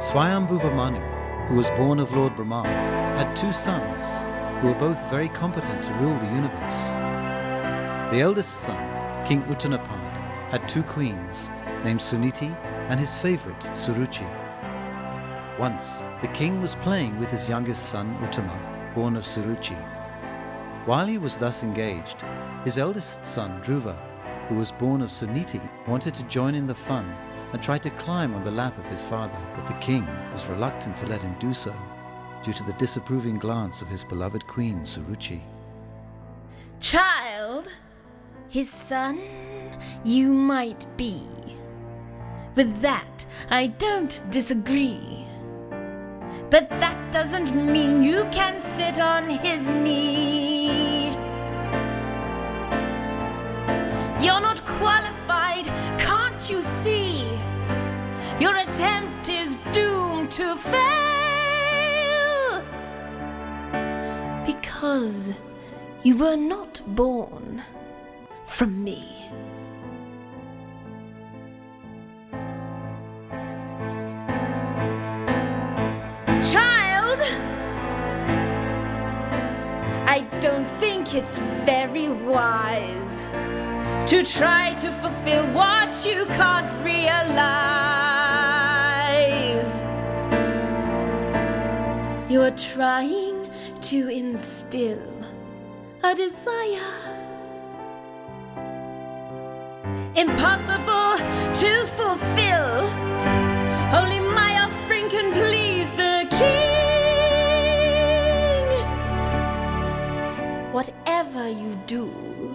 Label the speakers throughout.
Speaker 1: Swayambhuva Manu, who was born of Lord Brahma, had two sons who were both very competent to rule the universe. The eldest son, King Uttanapad, had two queens named Suniti and his favourite Suruchi. Once, the king was playing with his youngest son Uttama, born of Suruchi. While he was thus engaged, his eldest son Dhruva, who was born of Suniti, wanted to join in the fun and tried to climb on the lap of his father, but the king was reluctant to let him do so due to the disapproving glance of his beloved queen Suruchi.
Speaker 2: Child, his son you might be. With that, I don't disagree. But that doesn't mean you can sit on his knee. You're not qualified, can't you see? Your attempt is doomed to fail. Because you were not born from me. Child, I don't think it's very wise to try to fulfill what you can't realize. You're trying to instill a desire impossible to fulfill. Only my offspring can please the king. Whatever you do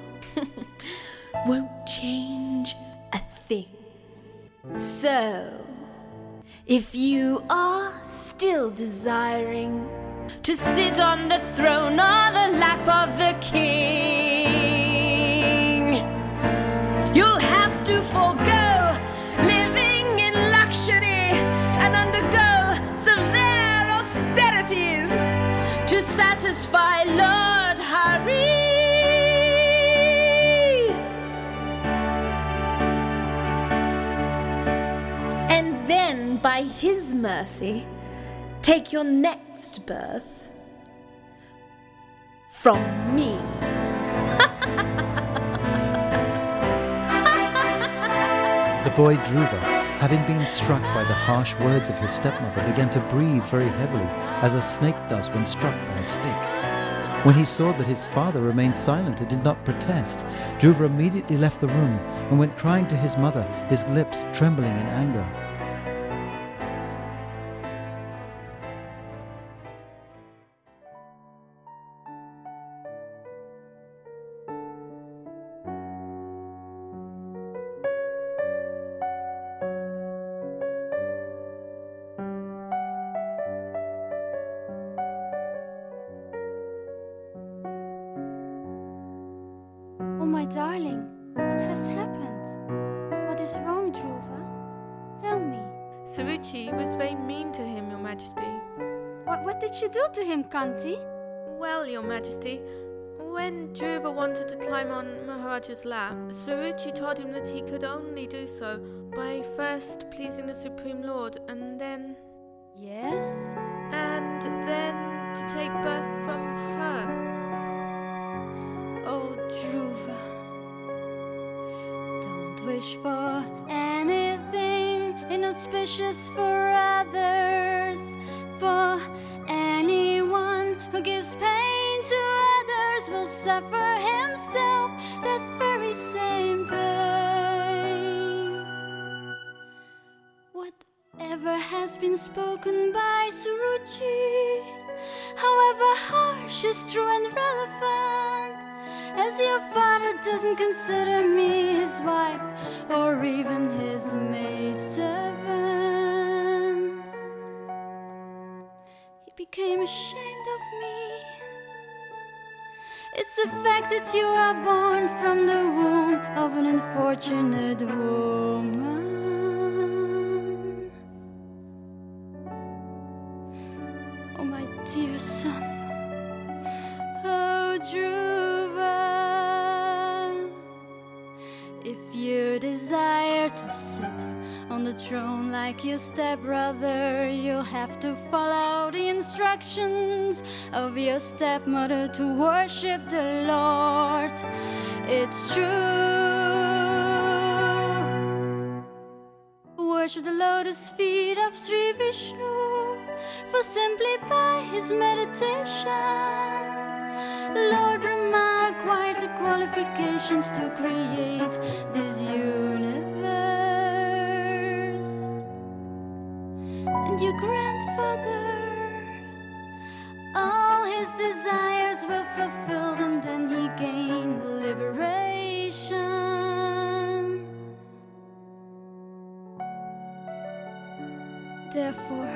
Speaker 2: won't change a thing. So, if you are still desiring to sit on the throne or the lap of the king, you'll have to forego living in luxury and undergo severe austerities to satisfy Lord Hari. And then, by his mercy, take your next birth from me.
Speaker 1: The boy Dhruva, having been struck by the harsh words of his stepmother, began to breathe very heavily, as a snake does when struck by a stick. When he saw that his father remained silent and did not protest, Dhruva immediately left the room and went crying to his mother, his lips trembling in anger.
Speaker 3: Oh, my darling, what has happened? What is wrong, Dhruva? Tell me.
Speaker 4: Suruchi was very mean to him, Your Majesty.
Speaker 3: What did she do to him, Kanti?
Speaker 4: Well, Your Majesty, when Dhruva wanted to climb on Maharaja's lap, Suruchi told him that he could only do so by first pleasing the Supreme Lord and then...
Speaker 3: Yes?
Speaker 4: And then to take birth from her.
Speaker 3: Oh, Dhruva, don't wish for anything inauspicious for others, for anyone who gives pain to others will suffer himself that very same pain. Whatever has been spoken by Suruchi, however harsh, is true and relevant, as your father doesn't consider me his wife or even his maidservant. He became ashamed of me. It's the fact that you are born from the womb of an unfortunate woman. Oh, my dear son. Oh, Dhruva. If you desire to sit on on the throne like your stepbrother. You'll have to follow the instructions of your stepmother to worship the Lord. It's true. Worship the lotus feet of Sri Vishnu, for simply by his meditation Lord Brahma acquired the qualifications to create this universe. And your grandfather, all his desires were fulfilled, and then he gained liberation. Therefore,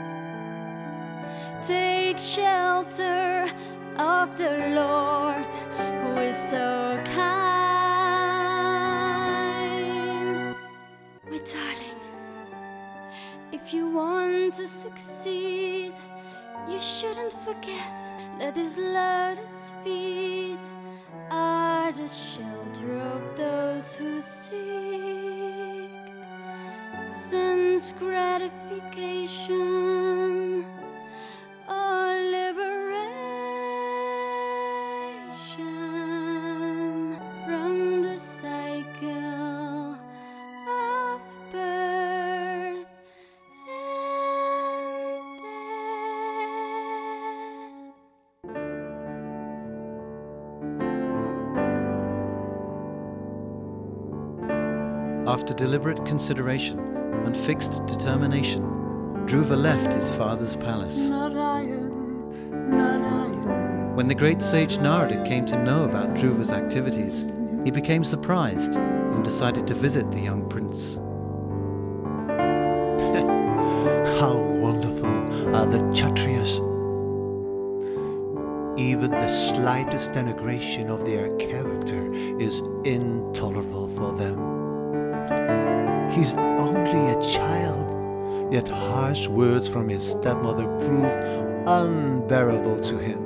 Speaker 3: take shelter of the Lord, who is so kind. My darling, if you want to succeed, you shouldn't forget that his lotus feet are the shelter of those who seek sense gratification or liberation from the cycle of birth and death.
Speaker 1: After deliberate consideration and fixed determination, Dhruva left his father's palace. When the great sage Narada came to know about Dhruva's activities, he became surprised and decided to visit the young prince.
Speaker 5: How wonderful are the Kshatriyas! Even the slightest denigration of their character is intolerable for them. He's only a child, yet harsh words from his stepmother proved unbearable to him.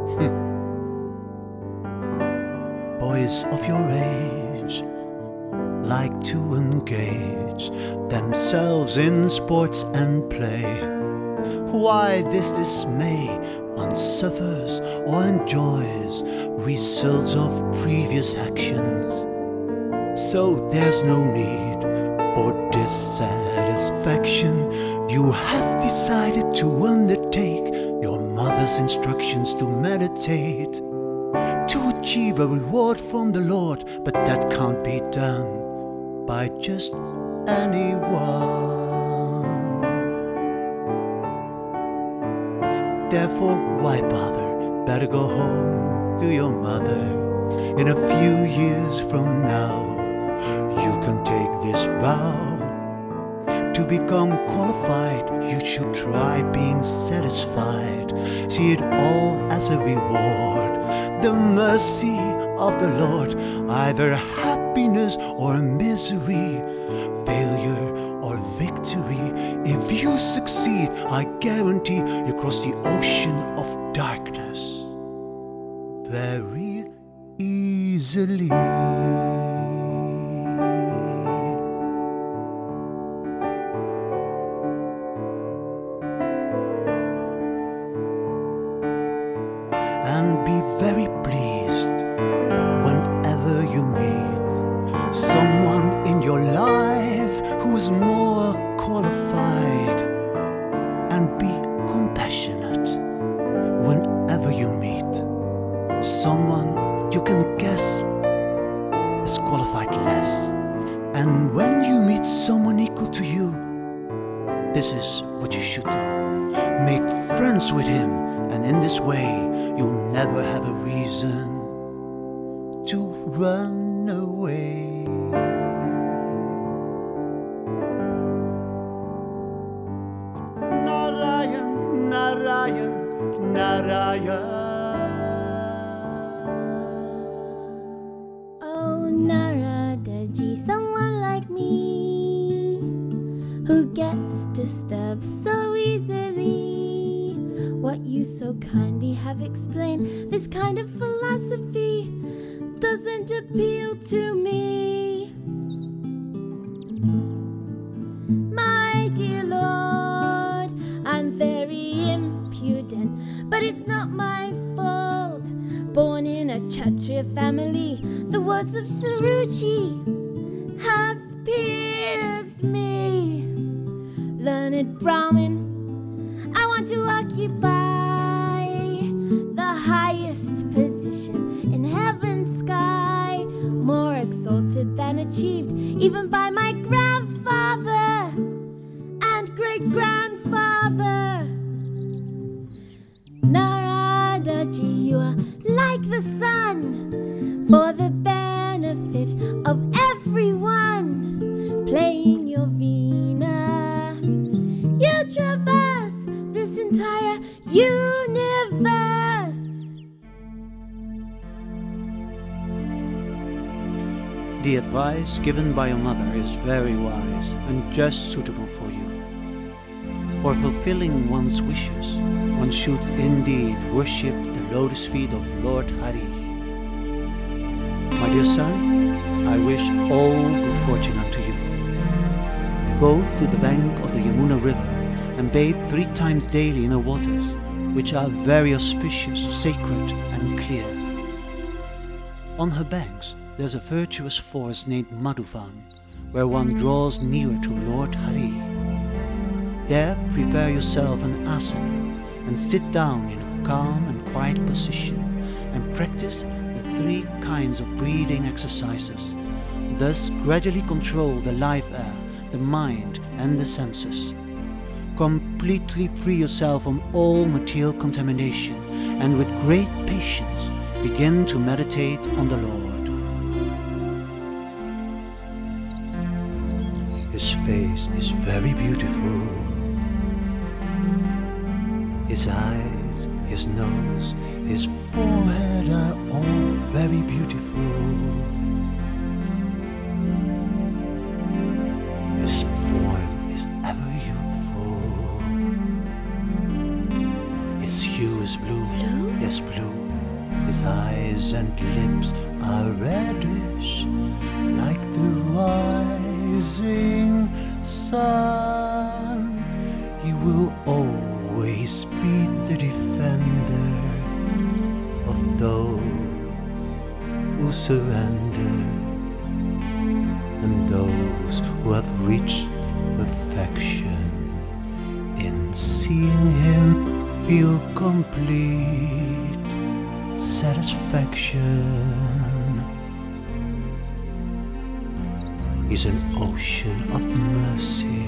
Speaker 5: Boys of your age like to engage themselves in sports and play. Why this dismay? One suffers or enjoys results of previous actions. So there's no need for dissatisfaction. You have decided to undertake your mother's instructions to meditate, to achieve a reward from the Lord, but that can't be done by just anyone. Therefore, why bother? Better go home to your mother. In a few years from now, you can take this vow. To become qualified, you should try being satisfied. See it all as a reward, the mercy of the Lord, either happiness or misery, failure or victory. If you succeed, I guarantee you cross the ocean of darkness very easily. And be very pleased whenever you meet someone in your life who is more qualified, and be compassionate whenever you meet someone you can guess is qualified less. And when you meet someone equal to you, this is what you should do. Make friends with him, and in this way you'll never have a reason to run away. Narayan, Narayan, Narayan.
Speaker 2: Oh, Narada-ji, someone like me who gets disturbed so easily. What you so kindly have explained, this kind of philosophy doesn't appeal to me. very impudent, but it's not my fault. Born in a Kshatriya family, the words of Suruchi have pierced me. Learned Brahmin, I want to occupy the highest position in heaven's sky, more exalted than achieved even by my grandfather and great-grandfather. Naradaji, you are like the sun, for the benefit of everyone. Playing your veena, you traverse this entire universe.
Speaker 5: The advice given by your mother is very wise and just suitable for you. For fulfilling one's wishes, one should indeed worship the lotus feet of Lord Hari. My dear son, I wish all good fortune unto you. Go to the bank of the Yamuna River and bathe 3 times daily in her waters, which are very auspicious, sacred, and clear. On her banks, there's a virtuous forest named Madhuvan, where one draws nearer to Lord Hari. There, prepare yourself an asana and sit down in a calm and quiet position and practice the 3 kinds of breathing exercises. Thus, gradually control the life air, the mind, and the senses. Completely free yourself from all material contamination and with great patience begin to meditate on the Lord. His face is very beautiful. His eyes, his nose, his forehead are all very beautiful. His form is ever youthful. His hue is blue, yes, blue. His eyes and lips are reddish, like the rising sun. He will always be the defender of those who surrender, and those who have reached perfection. In seeing him, feel complete satisfaction. He's an ocean of mercy,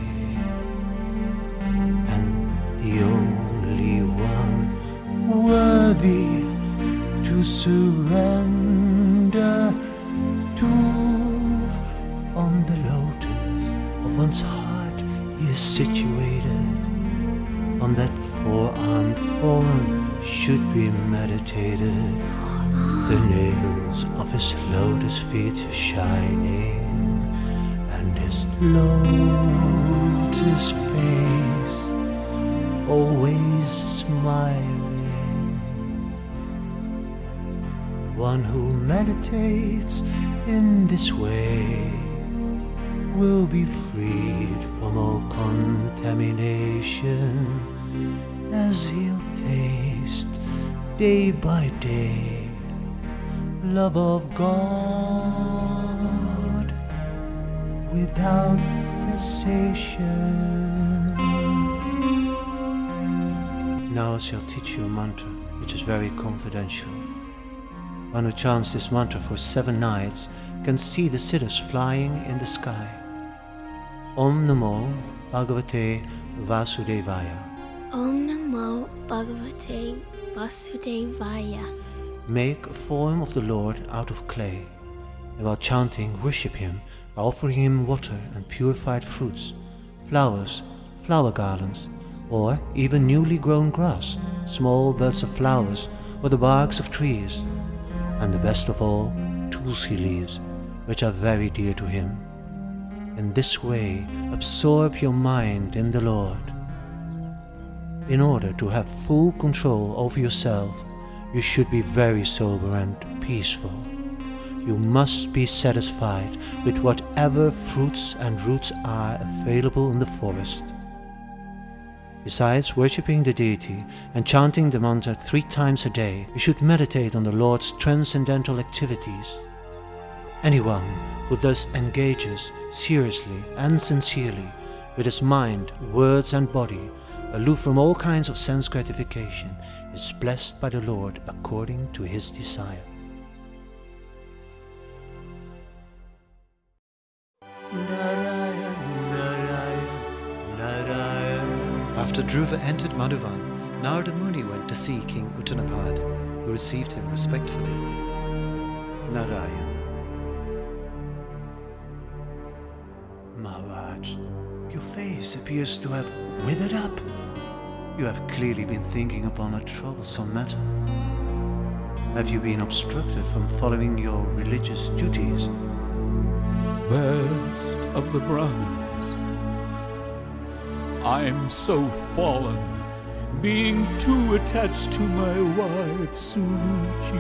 Speaker 5: and the only one worthy to surrender to. On the lotus of one's heart he is situated. On that 4-armed form should be meditated. The nails of his lotus feet are shining, and his lotus face always smiling. One who meditates in this way will be freed from all contamination, as he'll taste day by day love of God without cessation. Now I shall teach you a mantra which is very confidential. One who chants this mantra for 7 nights can see the siddhas flying in the sky. Om Namo Bhagavate Vasudevaya.
Speaker 6: Om Namo Bhagavate Vasudevaya.
Speaker 5: Make a form of the Lord out of clay, and while chanting, worship him by offering him water and purified fruits, flowers, flower garlands, or even newly grown grass, small buds of flowers, or the barks of trees, and the best of all, tulsi leaves, which are very dear to him. In this way, absorb your mind in the Lord. In order to have full control over yourself, you should be very sober and peaceful. You must be satisfied with whatever fruits and roots are available in the forest. Besides worshipping the deity and chanting the mantra 3 times a day, you should meditate on the Lord's transcendental activities. Anyone who thus engages seriously and sincerely with his mind, words and body, aloof from all kinds of sense gratification, is blessed by the Lord according to his desire.
Speaker 1: After Dhruva entered Madhuvan, Narada Muni went to see King Uttanapad, who received him respectfully.
Speaker 5: Narayan. Maharaj, your face appears to have withered up. You have clearly been thinking upon a troublesome matter. Have you been obstructed from following your religious duties?
Speaker 7: Best of the Brahmins, I'm so fallen, being too attached to my wife Suruchi.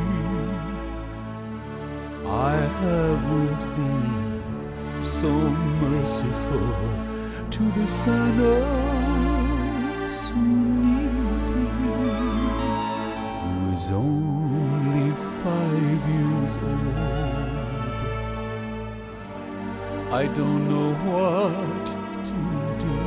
Speaker 7: I haven't been so merciful to the son of Suniti, who is only 5 years old. I don't know what to do.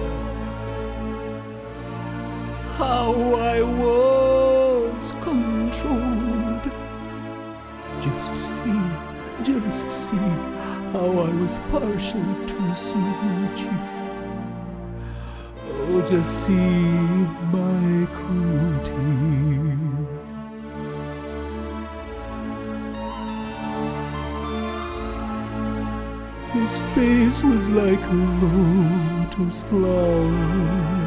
Speaker 7: How I was controlled. Just see how I was partial to Suruchi. Oh, just see my cruelty. His face was like a lotus flower.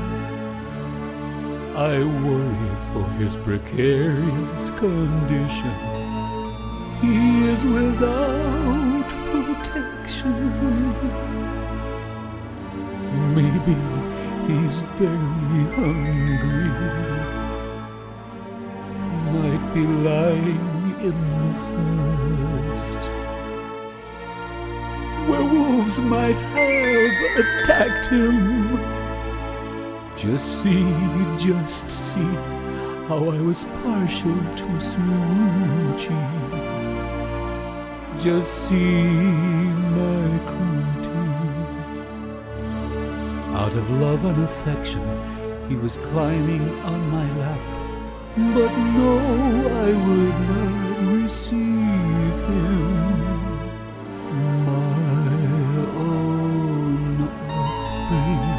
Speaker 7: I worry for his precarious condition. He is without protection. Maybe he's very hungry. Might be lying in the forest. Werewolves might have attacked him. Just see how I was partial to Suruchi. Just see my cruelty. Out of love and affection, he was climbing on my lap. But no, I would not receive him. My own offspring.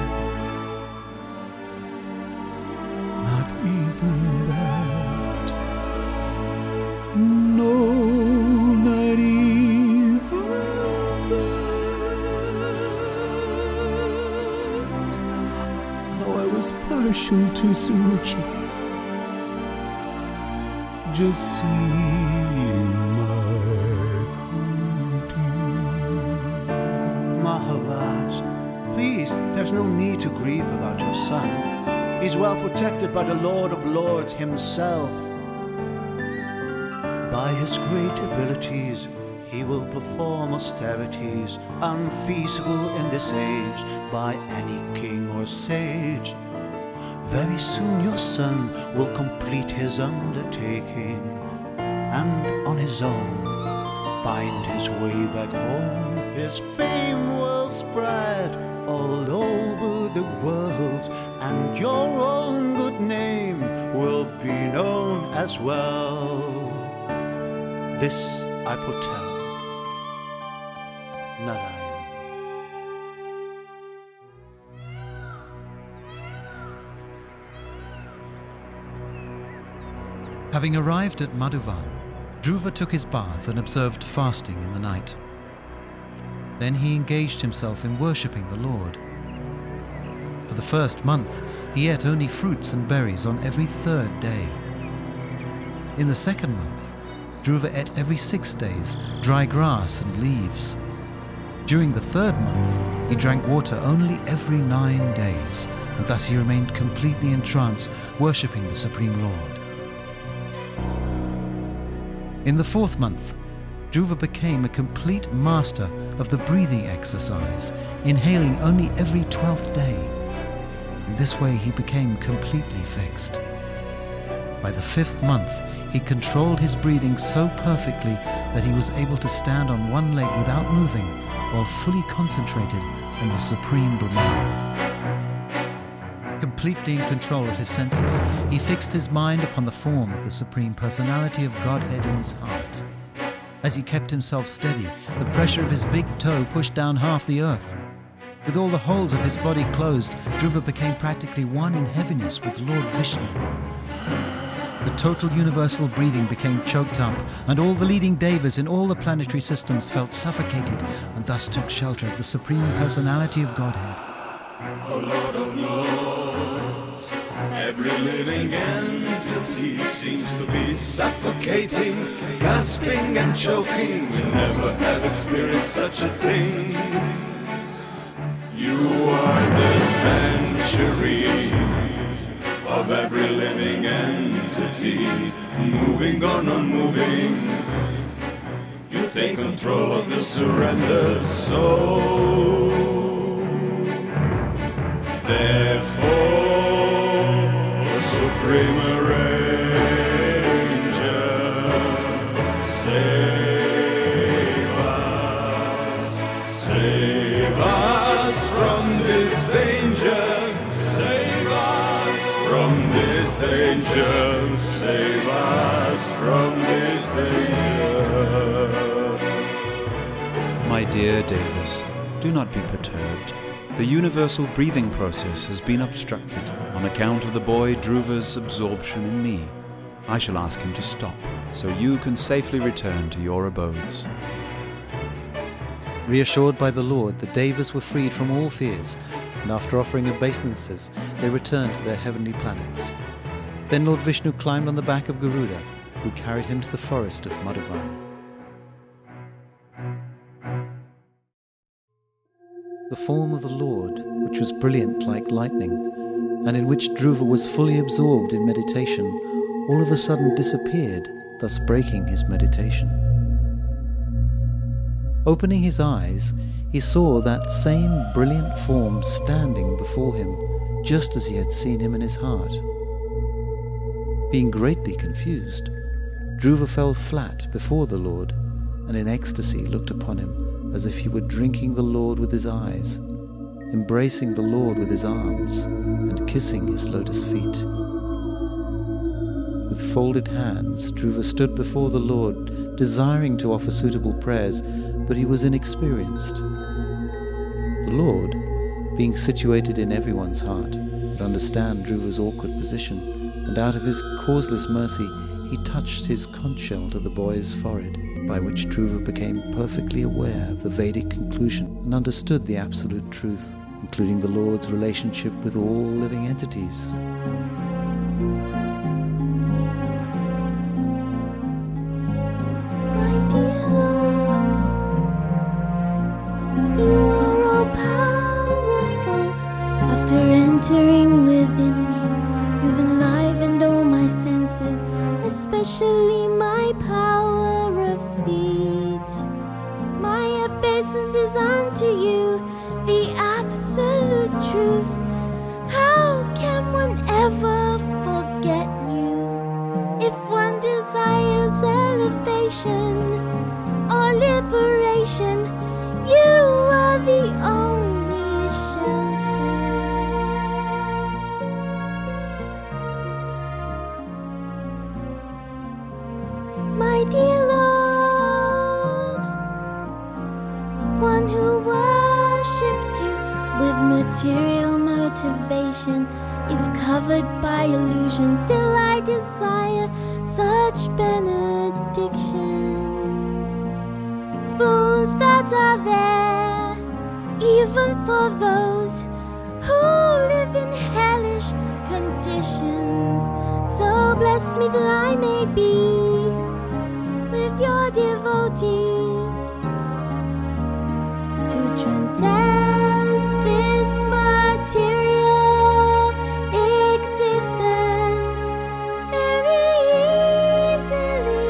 Speaker 7: Not even that. No, not even that. How I was partial to Suruchi. Just see my cruelty.
Speaker 5: Maharaj, please, there's no need to grieve about your son. He's well protected by the Lord of Lords himself. By his great abilities, he will perform austerities unfeasible in this age by any king or sage. Very soon your son will complete his undertaking, and on his own find his way back home. His fame will spread all over the world, and your own good name will be known as well. This I foretell. Narayan.
Speaker 1: Having arrived at Madhuvan, Dhruva took his bath and observed fasting in the night. Then he engaged himself in worshipping the Lord. For the first month, he ate only fruits and berries on every 3rd day. In the second month, Dhruva ate every 6 days dry grass and leaves. During the 3rd month, he drank water only every 9 days, and thus he remained completely entranced, worshipping the Supreme Lord. In the 4th month, Dhruva became a complete master of the breathing exercise, inhaling only every 12th day. In this way he became completely fixed. By the 5th month, he controlled his breathing so perfectly that he was able to stand on one leg without moving, while fully concentrated on the Supreme Brahman. Completely in control of his senses, he fixed his mind upon the form of the Supreme Personality of Godhead in his heart. As he kept himself steady, the pressure of his big toe pushed down half the earth. With all the holes of his body closed, Dhruva became practically one in heaviness with Lord Vishnu. The total universal breathing became choked up, and all the leading devas in all the planetary systems felt suffocated and thus took shelter of the Supreme Personality of Godhead.
Speaker 8: O Lord of Lords, every living entity seems to be suffocating, gasping and choking. We never have experienced such a thing. You are the sanctuary of every living entity, moving or non-moving. You take control of the surrendered soul. Therefore, Supreme Arranger, save us from this danger, save us from this danger, save us from this danger.
Speaker 7: My dear Devas, do not be perturbed. The universal breathing process has been obstructed on account of the boy Dhruva's absorption in me. I shall ask him to stop, so you can safely return to your abodes.
Speaker 1: Reassured by the Lord, the Devas were freed from all fears, and after offering obeisances, they returned to their heavenly planets. Then Lord Vishnu climbed on the back of Garuda, who carried him to the forest of Madhavan. The form of the Lord, which was brilliant like lightning, and in which Dhruva was fully absorbed in meditation, all of a sudden disappeared, thus breaking his meditation. Opening his eyes, he saw that same brilliant form standing before him, just as he had seen him in his heart. Being greatly confused, Dhruva fell flat before the Lord, and in ecstasy looked upon him as if he were drinking the Lord with his eyes, embracing the Lord with his arms, and kissing his lotus feet. With folded hands, Dhruva stood before the Lord, desiring to offer suitable prayers, but he was inexperienced. The Lord, being situated in everyone's heart, could understand Dhruva's awkward position, and out of his causeless mercy, he touched his conch shell to the boy's forehead, by which Dhruva became perfectly aware of the Vedic conclusion and understood the absolute truth, including the Lord's relationship with all living entities.
Speaker 6: My dear Lord, you are all powerful. After entering within me, you've enlivened all my senses, especially my power of speech. My obeisances unto you, the absolute truth. How can one ever forget you? If one desires elevation or liberation, you are the only shelter. My dear Lord, one who worships you with material motivation is covered by illusion. Still I desire such benedictions, rules that are there even for those who live in hellish conditions. So bless me that I may be with your devotees to transcend this material existence very easily.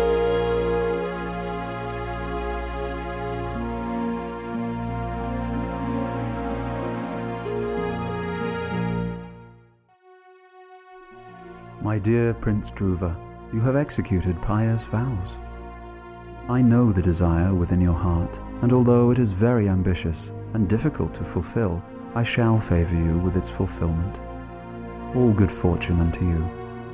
Speaker 7: My dear Prince Dhruva, you have executed pious vows. I know the desire within your heart, and although it is very ambitious and difficult to fulfill, I shall favor you with its fulfillment. All good fortune unto you.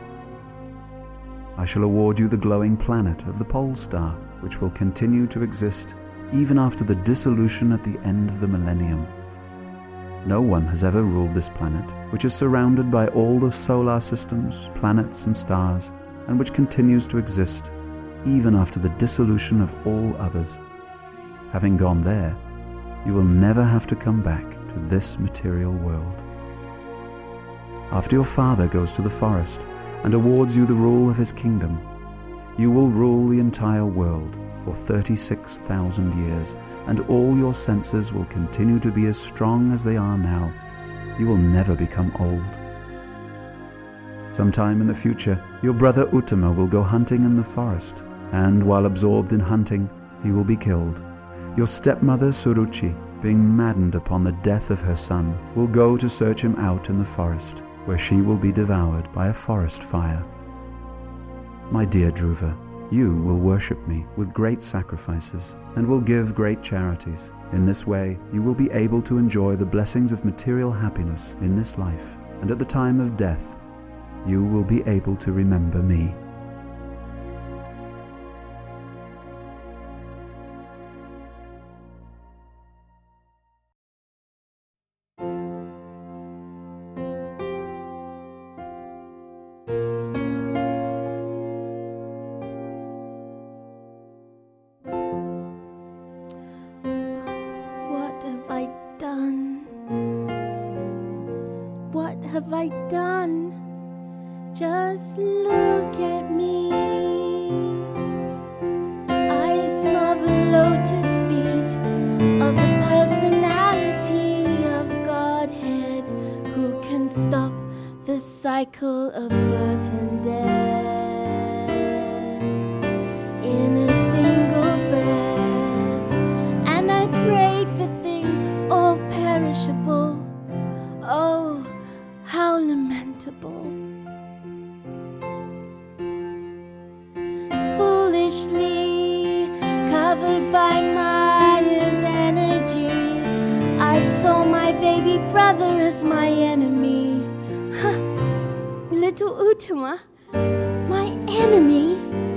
Speaker 7: I shall award you the glowing planet of the pole star, which will continue to exist even after the dissolution at the end of the millennium. No one has ever ruled this planet, which is surrounded by all the solar systems, planets and stars, and which continues to exist even after the dissolution of all others. Having gone there, you will never have to come back to this material world. After your father goes to the forest and awards you the rule of his kingdom, you will rule the entire world for 36,000 years, and all your senses will continue to be as strong as they are now. You will never become old. Sometime in the future, your brother Uttama will go hunting in the forest, and while absorbed in hunting, he will be killed. Your stepmother Suruchi, being maddened upon the death of her son, will go to search him out in the forest, where she will be devoured by a forest fire. My dear Dhruva, you will worship me with great sacrifices and will give great charities. In this way, you will be able to enjoy the blessings of material happiness in this life, and at the time of death, you will be able to remember me.
Speaker 6: Have I done? Just look at me. I saw the lotus feet of the personality of Godhead, who can stop the cycle of birth and death in a single breath. And I prayed for things all perishable. Oh, how lamentable. Foolishly covered by Maya's energy, I saw my baby brother as my enemy. Little Uttama, my enemy.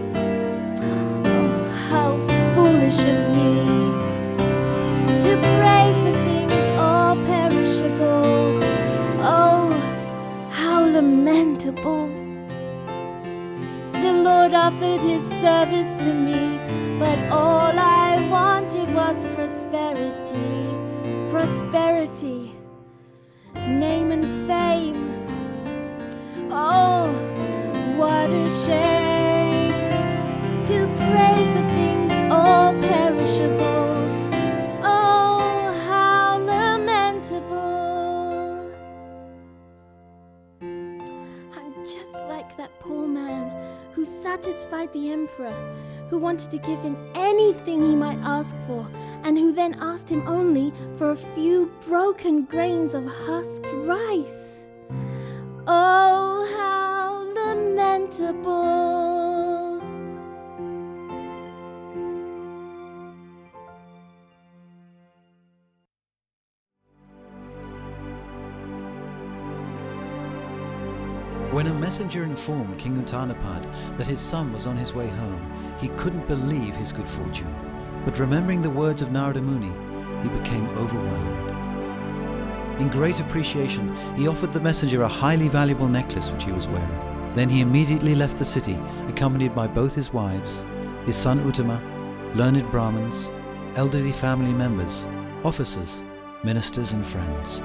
Speaker 6: Oh, how foolish of me to pray for things all perishable. Oh, how lamentable. The Lord offered his service to me, but all I wanted was prosperity. Prosperity, name and fame. Oh, what a shame to pray for things all perishable. Oh, how lamentable. I'm just like that poor man who satisfied the emperor, who wanted to give him anything he might ask for, and who then asked him only for a few broken grains of husked rice. Oh, how lamentable.
Speaker 1: When a messenger informed King Uttanapad that his son was on his way home, he couldn't believe his good fortune. But remembering the words of Narada Muni, he became overwhelmed. In great appreciation, he offered the messenger a highly valuable necklace which he was wearing. Then he immediately left the city, accompanied by both his wives, his son Uttama, learned Brahmins, elderly family members, officers, ministers and friends.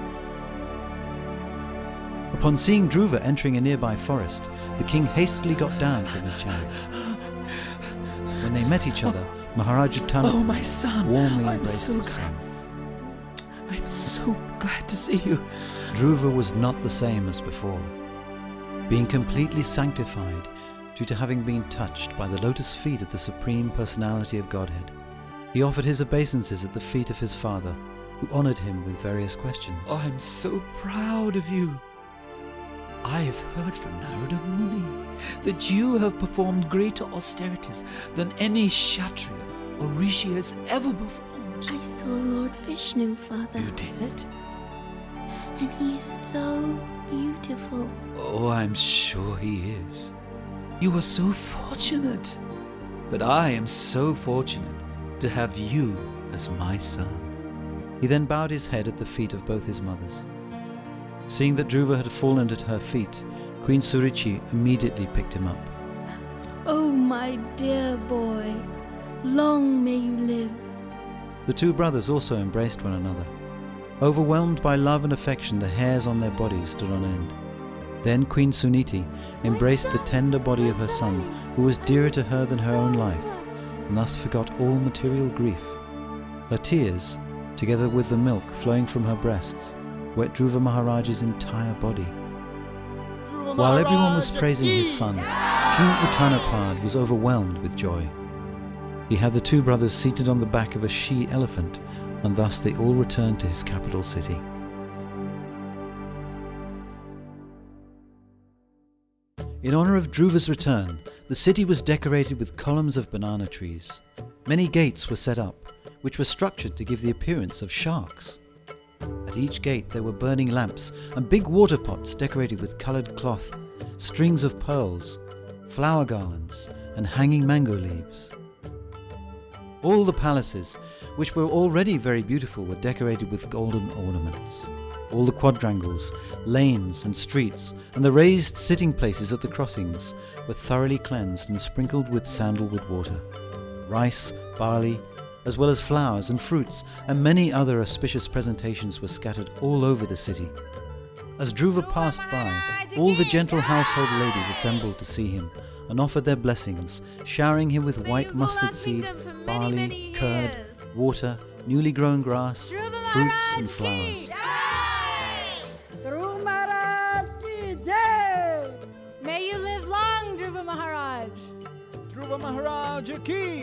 Speaker 1: Upon seeing Dhruva entering a nearby forest, the king hastily got down from his chariot. When they met each other, Maharaj Uttanapad
Speaker 9: Oh, my son!
Speaker 1: warmly
Speaker 9: I'm
Speaker 1: embraced
Speaker 9: so
Speaker 1: his
Speaker 9: glad.
Speaker 1: son.
Speaker 9: I'm so glad to see you.
Speaker 1: Dhruva was not the same as before, being completely sanctified due to having been touched by the lotus feet of the Supreme Personality of Godhead. He offered his obeisances at the feet of his father, who honored him with various questions.
Speaker 9: Oh, I'm so proud of you. I have heard from Narada Muni that you have performed greater austerities than any Kshatriya or Rishi has ever performed.
Speaker 6: I saw Lord Vishnu, Father.
Speaker 9: You did?
Speaker 6: And he is so beautiful.
Speaker 9: Oh, I'm sure he is. You are so fortunate. But I am so fortunate to have you as my son.
Speaker 1: He then bowed his head at the feet of both his mothers. Seeing that Dhruva had fallen at her feet, Queen Suruchi immediately picked him up.
Speaker 6: Oh, my dear boy, long may you live.
Speaker 1: The two brothers also embraced one another. Overwhelmed by love and affection, the hairs on their bodies stood on end. Then Queen Suniti embraced the tender body of her son, who was dearer to her than her own life, and thus forgot all material grief. Her tears, together with the milk flowing from her breasts, wet Dhruva Maharaj's entire body. While everyone was praising his son, King Uttanapad was overwhelmed with joy. He had the two brothers seated on the back of a she-elephant, and thus they all returned to his capital city. In honor of Dhruva's return, the city was decorated with columns of banana trees. Many gates were set up, which were structured to give the appearance of sharks. At each gate there were burning lamps and big water pots decorated with coloured cloth, strings of pearls, flower garlands, and hanging mango leaves. All the palaces, which were already very beautiful, were decorated with golden ornaments. All the quadrangles, lanes and streets, and the raised sitting places at the crossings were thoroughly cleansed and sprinkled with sandalwood water. Rice, barley, as well as flowers and fruits, and many other auspicious presentations were scattered all over the city. As Dhruva passed by, all the gentle household ladies assembled to see him and offered their blessings, showering him with white mustard seed, barley, curd, water, newly grown grass, fruits and flowers.
Speaker 10: Dhruva Maharaj ki jai! May you live long, Dhruva Maharaj!
Speaker 5: Dhruva Maharaj ki!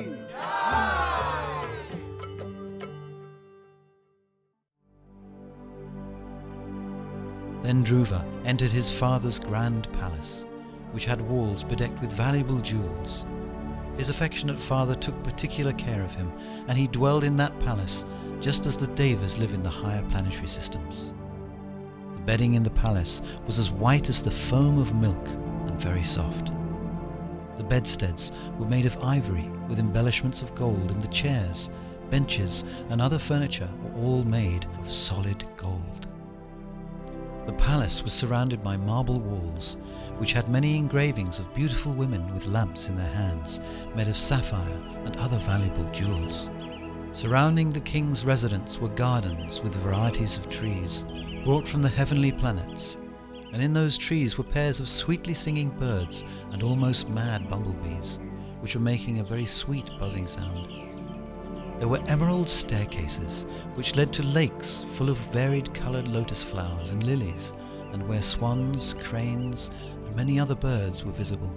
Speaker 1: Then Dhruva entered his father's grand palace, which had walls bedecked with valuable jewels. His affectionate father took particular care of him, and he dwelled in that palace just as the Devas live in the higher planetary systems. The bedding in the palace was as white as the foam of milk and very soft. The bedsteads were made of ivory with embellishments of gold, and the chairs, benches, and other furniture were all made of solid gold. The palace was surrounded by marble walls, which had many engravings of beautiful women with lamps in their hands, made of sapphire and other valuable jewels. Surrounding the king's residence were gardens with varieties of trees, brought from the heavenly planets, and in those trees were pairs of sweetly singing birds and almost mad bumblebees, which were making a very sweet buzzing sound. There were emerald staircases, which led to lakes full of varied-coloured lotus flowers and lilies, and where swans, cranes, and many other birds were visible.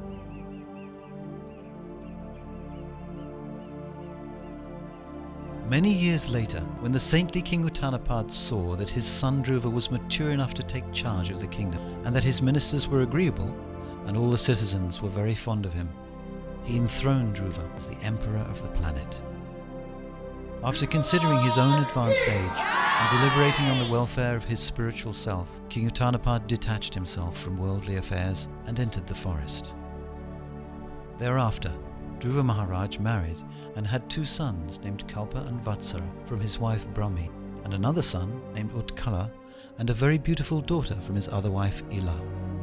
Speaker 1: Many years later, when the saintly King Uttanapad saw that his son Dhruva was mature enough to take charge of the kingdom, and that his ministers were agreeable, and all the citizens were very fond of him, he enthroned Dhruva as the emperor of the planet. After considering his own advanced age and deliberating on the welfare of his spiritual self, King Uttanapad detached himself from worldly affairs and entered the forest. Thereafter, Dhruva Maharaj married and had two sons named Kalpa and Vatsara from his wife Brahmi, and another son named Utkala, and a very beautiful daughter from his other wife Ila.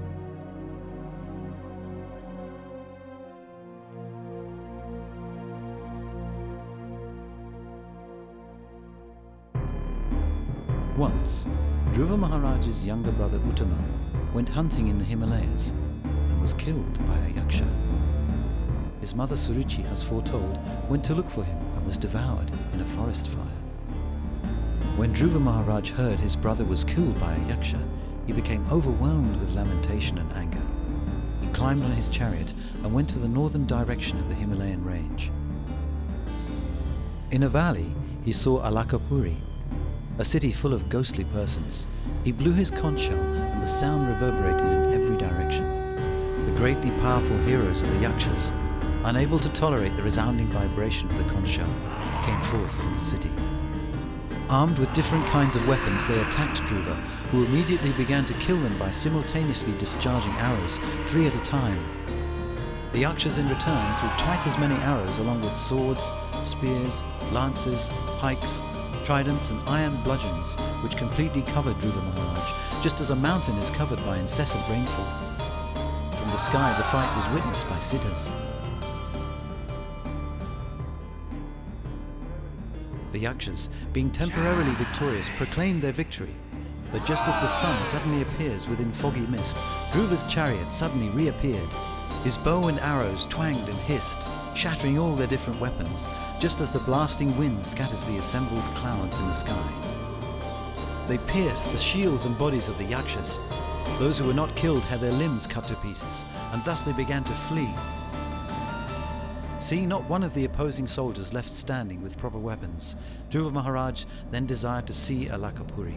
Speaker 1: Once, Dhruva Maharaj's younger brother Uttama went hunting in the Himalayas and was killed by a yaksha. His mother Suruchi, as foretold, went to look for him and was devoured in a forest fire. When Dhruva Maharaj heard his brother was killed by a yaksha, he became overwhelmed with lamentation and anger. He climbed on his chariot and went to the northern direction of the Himalayan range. In a valley, he saw Alakapuri, a city full of ghostly persons. He blew his conch shell, and the sound reverberated in every direction. The greatly powerful heroes of the Yakshas, unable to tolerate the resounding vibration of the conch shell, came forth from the city. Armed with different kinds of weapons, they attacked Dhruva, who immediately began to kill them by simultaneously discharging arrows, 3 at a time. The Yakshas in return threw twice as many arrows along with swords, spears, lances, pikes, tridents and iron bludgeons, which completely covered Dhruva Maharaj, just as a mountain is covered by incessant rainfall. From the sky the fight was witnessed by Siddhas. The Yakshas, being temporarily victorious, proclaimed their victory. But just as the sun suddenly appears within foggy mist, Dhruva's chariot suddenly reappeared. His bow and arrows twanged and hissed, shattering all their different weapons, just as the blasting wind scatters the assembled clouds in the sky. They pierced the shields and bodies of the Yakshas. Those who were not killed had their limbs cut to pieces, and thus they began to flee. Seeing not one of the opposing soldiers left standing with proper weapons, Dhruva Maharaj then desired to see Alakapuri.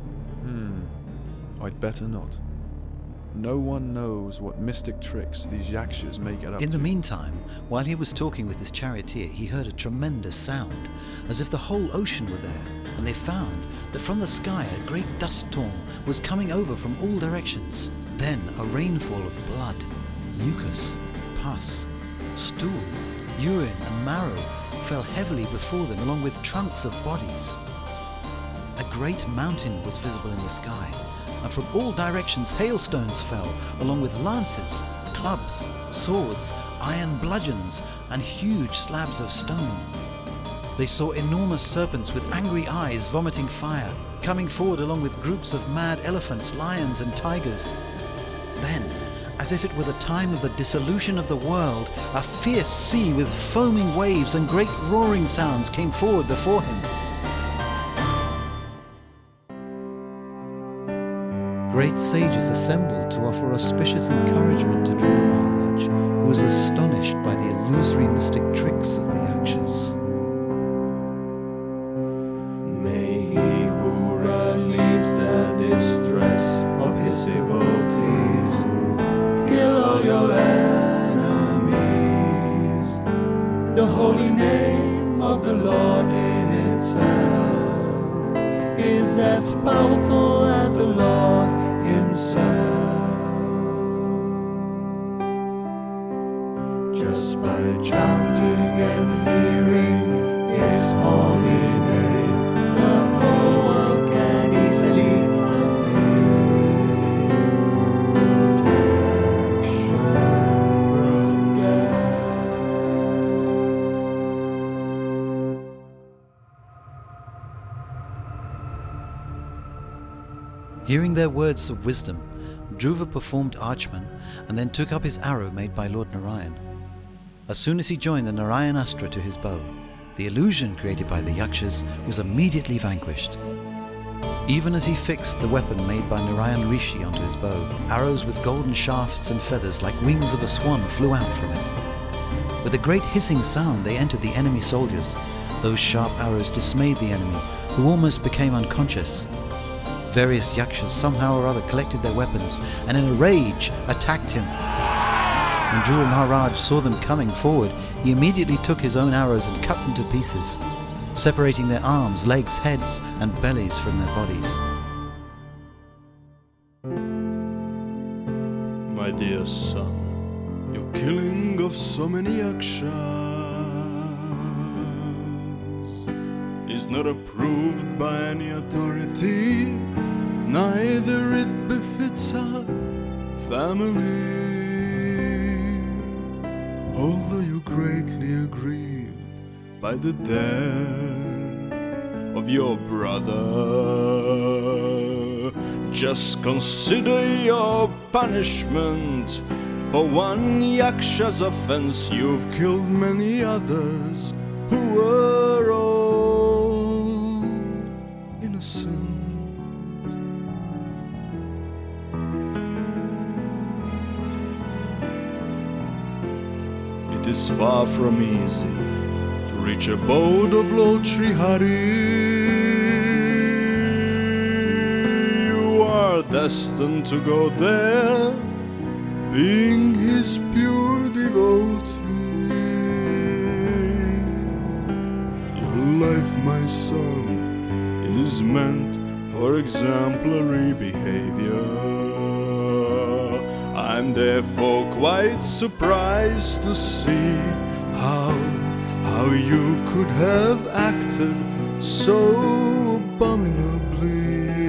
Speaker 11: I'd better not. No one knows what mystic tricks these Yakshas may get up to.
Speaker 1: In the meantime, while he was talking with his charioteer, he heard a tremendous sound, as if the whole ocean were there, and they found that from the sky a great dust storm was coming over from all directions. Then a rainfall of blood, mucus, pus, stool, urine and marrow fell heavily before them, along with trunks of bodies. A great mountain was visible in the sky, and from all directions hailstones fell, along with lances, clubs, swords, iron bludgeons, and huge slabs of stone. They saw enormous serpents with angry eyes vomiting fire, coming forward along with groups of mad elephants, lions, and tigers. Then, as if it were the time of the dissolution of the world, a fierce sea with foaming waves and great roaring sounds came forward before him. Great sages assembled to offer auspicious encouragement to Dhruva Maharaj, who was astonished by the illusory mystic tricks of the Yakshas.
Speaker 8: May he who relieves the distress of his devotees kill all your enemies. The holy name of the Lord in itself is as powerful as the Lord himself. Just by chanting and hearing his holy name, the whole world can easily obtain protection from death.
Speaker 1: Hearing their words of wisdom, Dhruva performed Archman and then took up his arrow made by Lord Narayan. As soon as he joined the Narayanastra to his bow, the illusion created by the Yakshas was immediately vanquished. Even as he fixed the weapon made by Narayan Rishi onto his bow, arrows with golden shafts and feathers like wings of a swan flew out from it. With a great hissing sound they entered the enemy soldiers. Those sharp arrows dismayed the enemy, who almost became unconscious. Various Yakshas somehow or other collected their weapons and in a rage attacked him. When Dhruva Maharaj saw them coming forward, he immediately took his own arrows and cut them to pieces, separating their arms, legs, heads and bellies from their bodies.
Speaker 8: My dear son, your killing of so many Yakshas is not approved by any authority, neither it befits our family. Although you greatly aggrieved by the death of your brother, just consider your punishment. For one Yaksha's offense, you've killed many others who were all innocent. It is far from easy to reach abode of Lord Sri Hari. You are destined to go there, being his pure devotee. Your life, my son, is meant for exemplary behavior. I'm therefore quite surprised to see how you could have acted so abominably.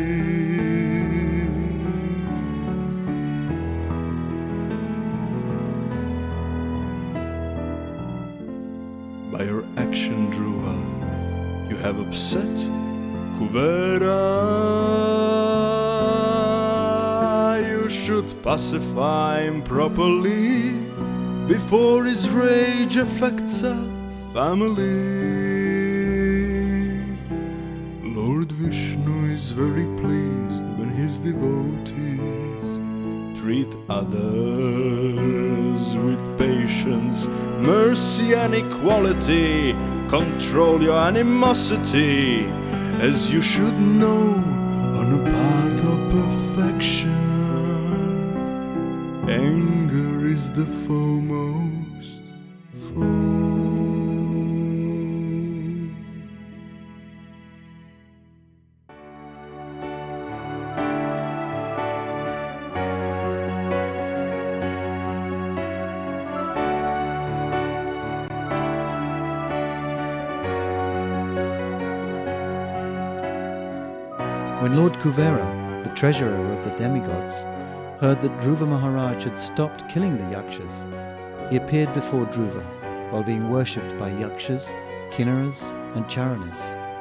Speaker 8: By your action, Dhruva, you have upset Kuvera. You should pacify him properly before his rage affects our family. Lord Vishnu is very pleased when his devotees treat others with patience, mercy and equality. Control your animosity, as you should know, on a path of perfection. Anger is the foremost foe.
Speaker 1: When Lord Kuvera, the treasurer of the demigods, heard that Dhruva Maharaj had stopped killing the Yakshas, he appeared before Dhruva while being worshipped by Yakshas, Kinnaras and Charanas.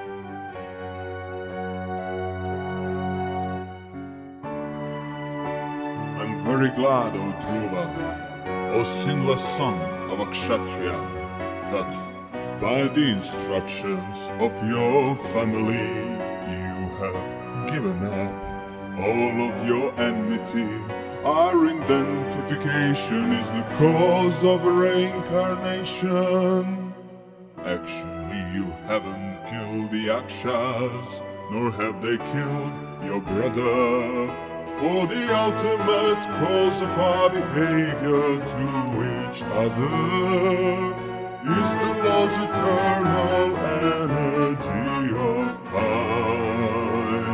Speaker 8: I'm very glad, O Dhruva, O sinless son of a Kshatriya, that by the instructions of your family you have given up all of your enmity. Our identification is the cause of reincarnation. Actually, you haven't killed the Yakshas, nor have they killed your brother. For the ultimate cause of our behavior to each other is the Lord's eternal energy of time.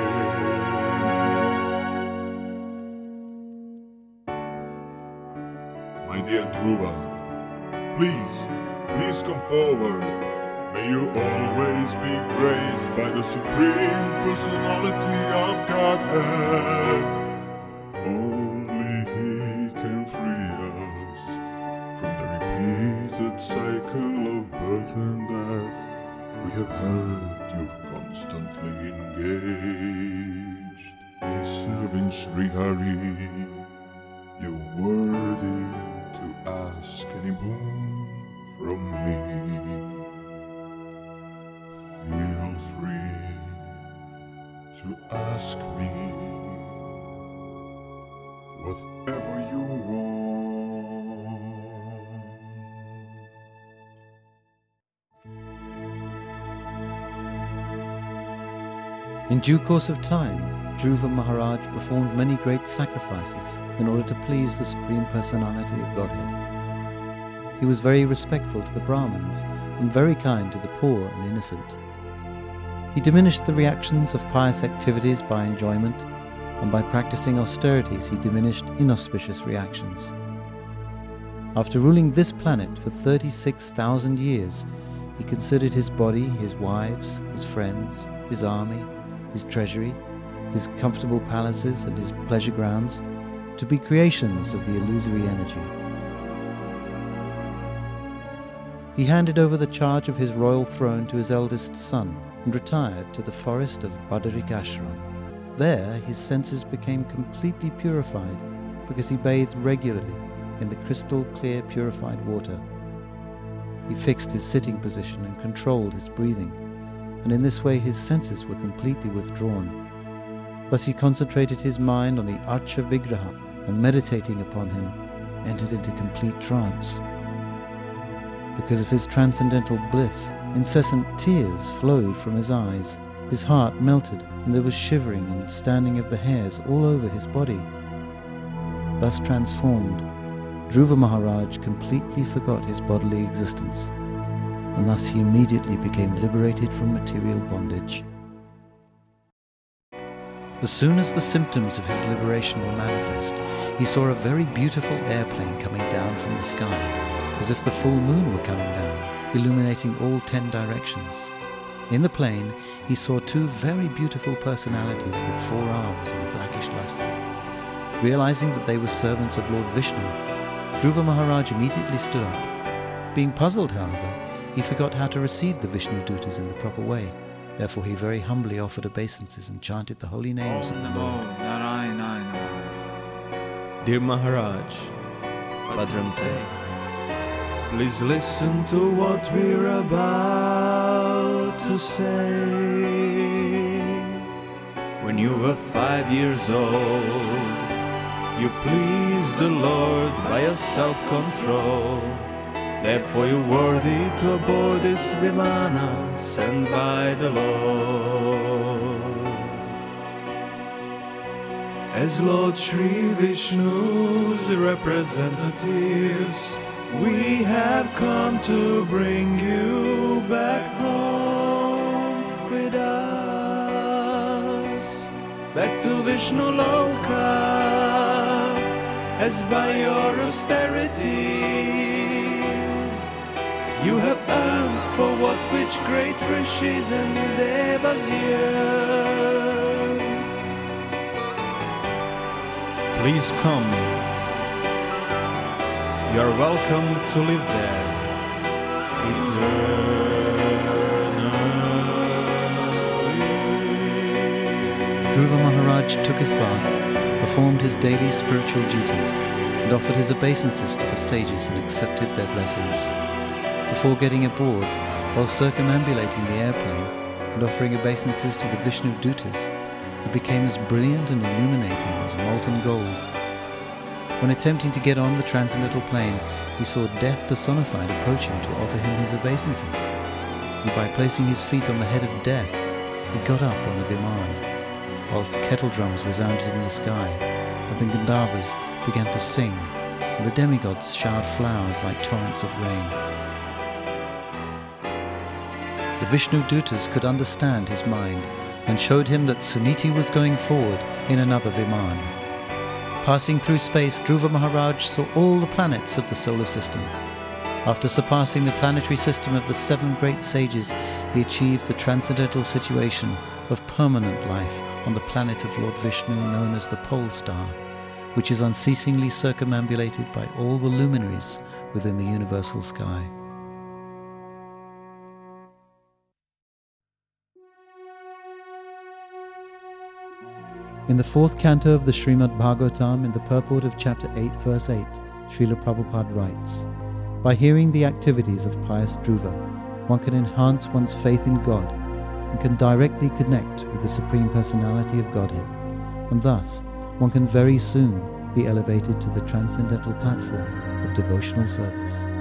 Speaker 8: My dear Dhruva, please come forward. May you always be praised by the Supreme Personality of Godhead. Only He can free us from the repeated cycle of birth and death. We have heard you constantly engaged in serving Sri Hari. You're worthy to ask any boon from me. Feel free to ask me whatever you want.
Speaker 1: In due course of time, Dhruva Maharaj performed many great sacrifices in order to please the Supreme Personality of Godhead. He was very respectful to the Brahmins and very kind to the poor and innocent. He diminished the reactions of pious activities by enjoyment, and by practicing austerities he diminished inauspicious reactions. After ruling this planet for 36,000 years, he considered his body, his wives, his friends, his army, his treasury, his comfortable palaces and his pleasure grounds to be creations of the illusory energy. He handed over the charge of his royal throne to his eldest son and retired to the forest of Badarikashram. There his senses became completely purified because he bathed regularly in the crystal clear purified water. He fixed his sitting position and controlled his breathing, and in this way his senses were completely withdrawn. Thus he concentrated his mind on the Archa Vigraha and meditating upon him entered into complete trance. Because of his transcendental bliss, incessant tears flowed from his eyes, His heart melted, and there was shivering and standing of the hairs all over his body. Thus transformed, Dhruva Maharaj completely forgot his bodily existence, and thus he immediately became liberated from material bondage. As soon as the symptoms of his liberation were manifest, he saw a very beautiful airplane coming down from the sky, as if the full moon were coming down, illuminating all 10 directions. In the plane, he saw 2 very beautiful personalities with 4 arms and a blackish lustre. Realizing that they were servants of Lord Vishnu, Dhruva Maharaj immediately stood up. Being puzzled, however, he forgot how to receive the Vishnu Dutas in the proper way. Therefore he very humbly offered obeisances and chanted the holy names of the Lord.
Speaker 8: Dear Maharaj, Bhadramte, please listen to what we're about to say. When you were 5 years old, you pleased the Lord by your self-control. Therefore you're worthy to aboard this Vimana sent by the Lord. As Lord Sri Vishnu's representatives, we have come to bring you back home with us, back to Vishnu Loka, as by your austerities you have earned for what which great rishis and devas yearn. Please come. You are welcome to live there eternally.
Speaker 1: Dhruva Maharaj took his bath, performed his daily spiritual duties, and offered his obeisances to the sages and accepted their blessings. Before getting aboard, while circumambulating the airplane and offering obeisances to the Vishnu Dutas, it became as brilliant and illuminating as molten gold. When attempting to get on the transcendental plane, he saw death personified approach him to offer him his obeisances. And by placing his feet on the head of death, he got up on the Viman, whilst kettle drums resounded in the sky, and the Gandharvas began to sing, and the demigods showered flowers like torrents of rain. The Vishnu Dutas could understand his mind, and showed him that Suniti was going forward in another Viman. Passing through space, Dhruva Maharaj saw all the planets of the solar system. After surpassing the planetary system of the 7 great sages, he achieved the transcendental situation of permanent life on the planet of Lord Vishnu known as the Pole Star, which is unceasingly circumambulated by all the luminaries within the universal sky. In the 4th canto of the Srimad Bhagavatam, in the purport of chapter 8, verse 8, Srila Prabhupada writes, "By hearing the activities of pious Dhruva, one can enhance one's faith in God and can directly connect with the Supreme Personality of Godhead, and thus one can very soon be elevated to the transcendental platform of devotional service."